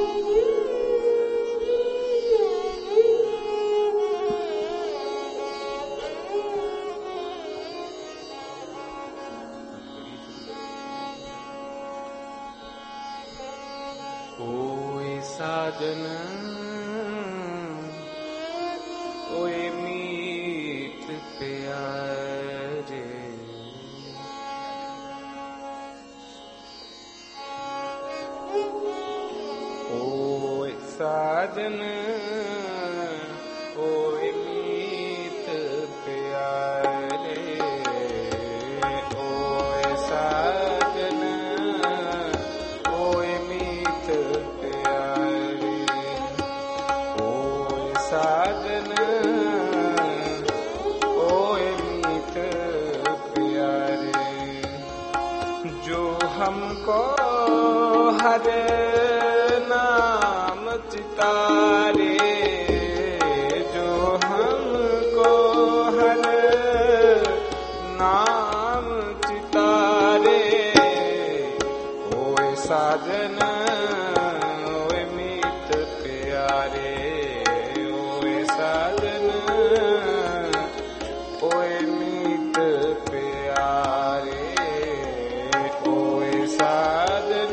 साजन ओए मीत प्यारे, ओए साजन ओए मीत प्यारे, ओए साजन ओए मीत प्यारे, ओए साजन ओए मीत प्यारे, जो हमको हरे नाम चितारे, जो हमको हरे नाम चितारे, ओए साजन ओए मीत प्यारे, ओए साजन ओए मीत प्यारे, ओए साजन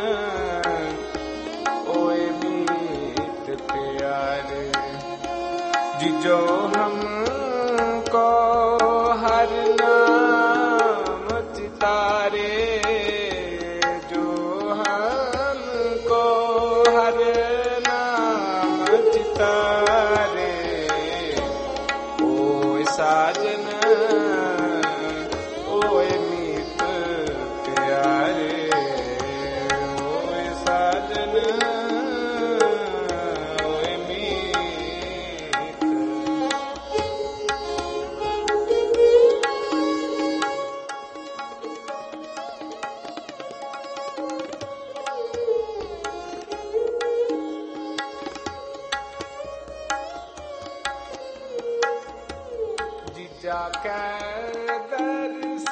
ओए मीत प्यारे, जिजो हमको हर नाम चितारे, जो हमको हर नाम चितारे, ओए साजन ओए मीत प्यारे, ओए साजन ओए मीत। जीजा के दर्श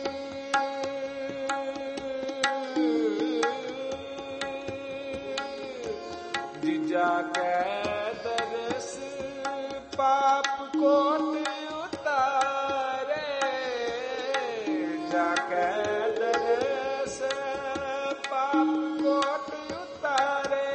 जीजा के दर्श पाप कोट उतारे, जाके दर्श पाप कोट उतारे,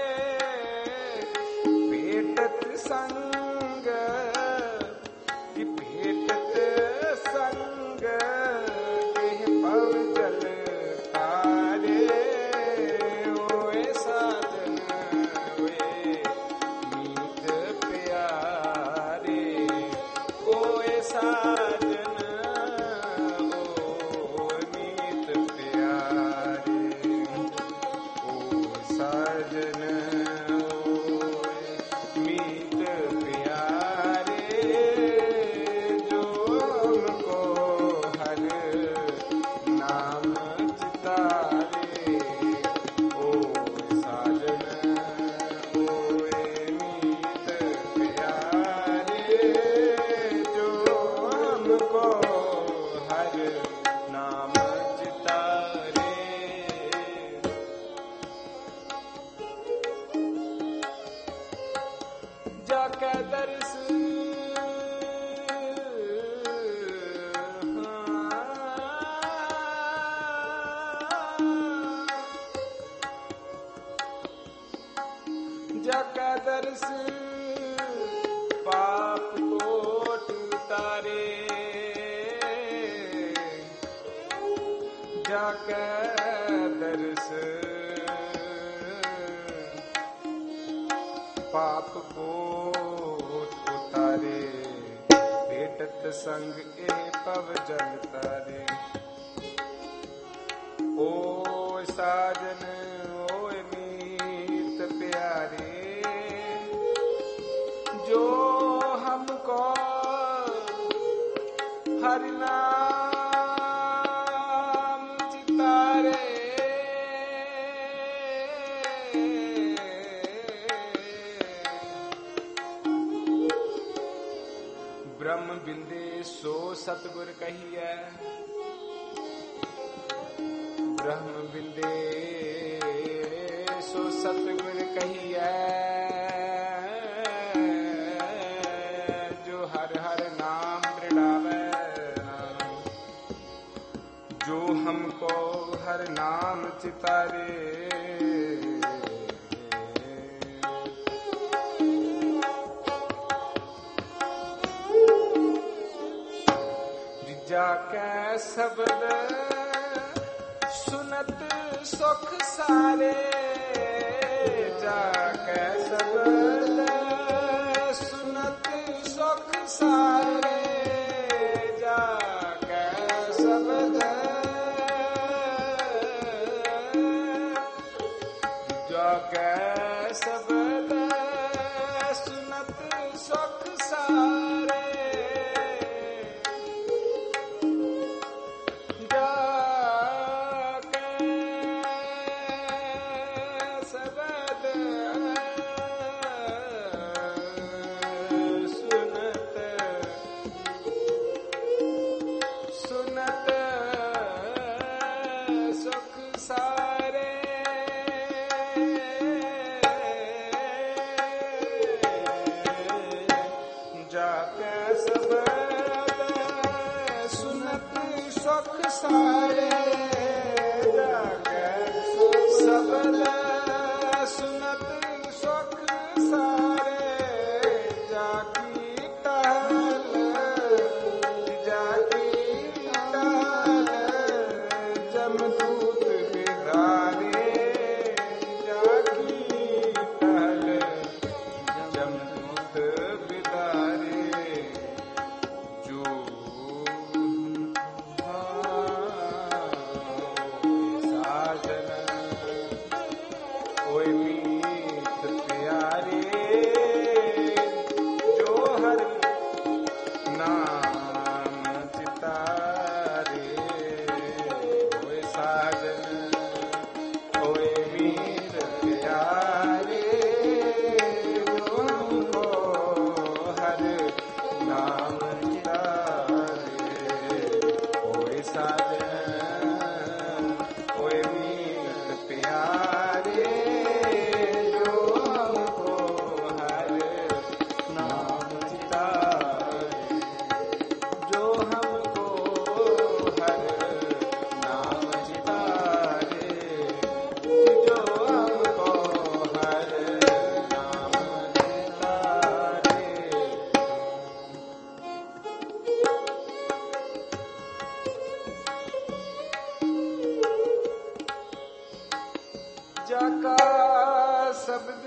भेटत संग कि भेटत संग के पव जल तारे, ओए साजन ओए मीत प्यारे, ओए साजन ओए मीत प्यारे, ओए साजन ओए मीत प्यारे, जो हमको हर नाम चितारे, ओए साजन ओए मीत प्यारे, जो हमको हर नाम चितारे। जाके दर्श जाके दर्श पाप कोट उतारे, जाके दर्श पाप कोट उतारे, भेटत संग ए पव जल तारे, ओए साजन ओए मीत प्यारे, जो हमको हरि नाम चितारे, ब्रह्म बिंदे सो सतगुर कहिए, ब्रह्म बिंदे सो सतगुर कहिए। जो हर हर नाम दृढ़ावे, जो हमको हर नाम चितारे। जाके शब्द सुनत सुख सारे। जाके शब्द सुनत सुख सारे। जाके शब्द जाके शब्द सुनत सुख सारे। जाका शब्द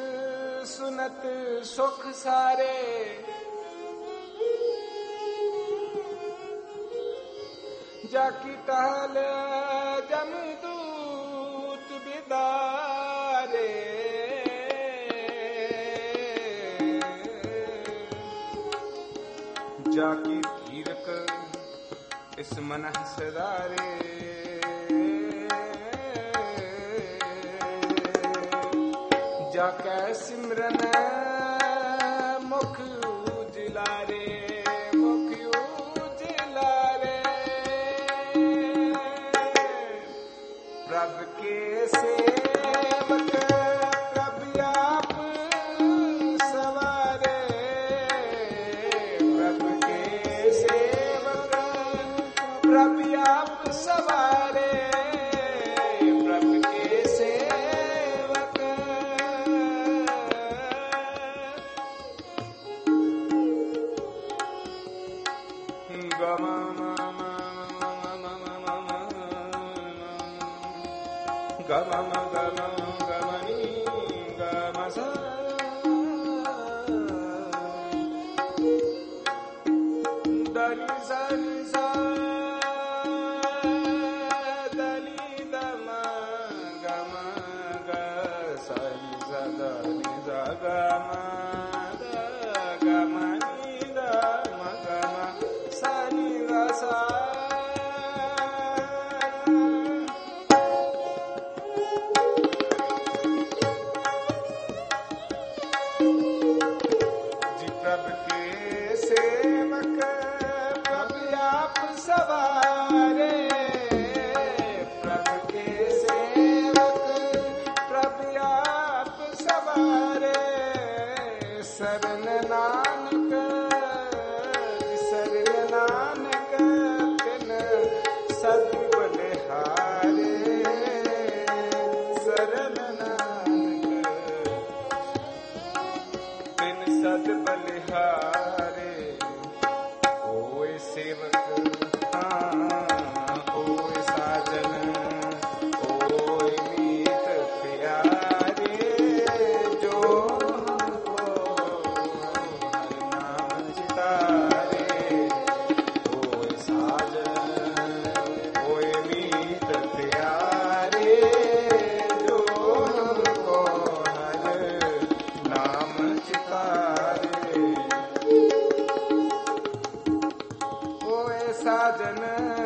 सुनत सुख सारे। जाकी टहल जमदूत बिदारे। जाकी तीरक इस मनह सदारे। जाके सिमरन मुख उजलारे। मुख उजलारे। प्रभ के सेवक प्रभ आप सवारे। प्रभ के सेवक प्रभ आप सवारे। प्रभ के सेवक गम गम गमनी गम सा। दली सली सा दली दम गम ग सली सा दली सा गम द गमनी दम गम सली सा। प्रभ के सेवक प्रभ साजन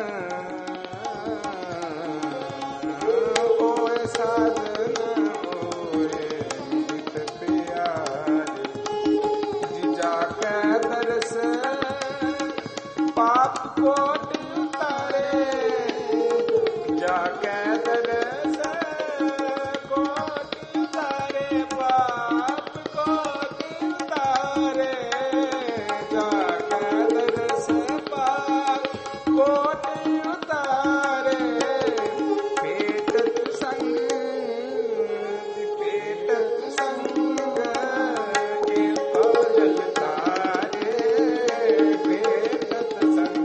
ओए साजन ओए मीत प्यारे जिजा के दरस पाप कोट उतारे जाके दरस कोट उतारे पाप कोट उतारे जाके दरस पाप कोट उतारे पेटत संग के भजल तारे पेटत संग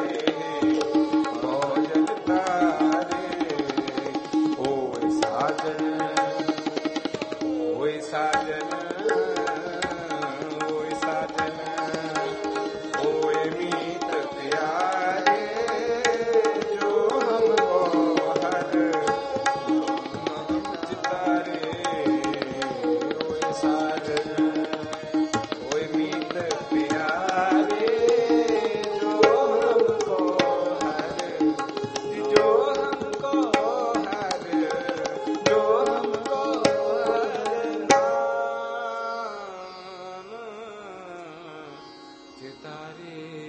भजल तारे ओए साजन ओए साजन ओए साजन ओए मीत प्यारे जो हमको हर चितारे ओए साजन ओए मीत प्यारे जो हमको हर जो हमको हर जो हमको हर नाम चितारे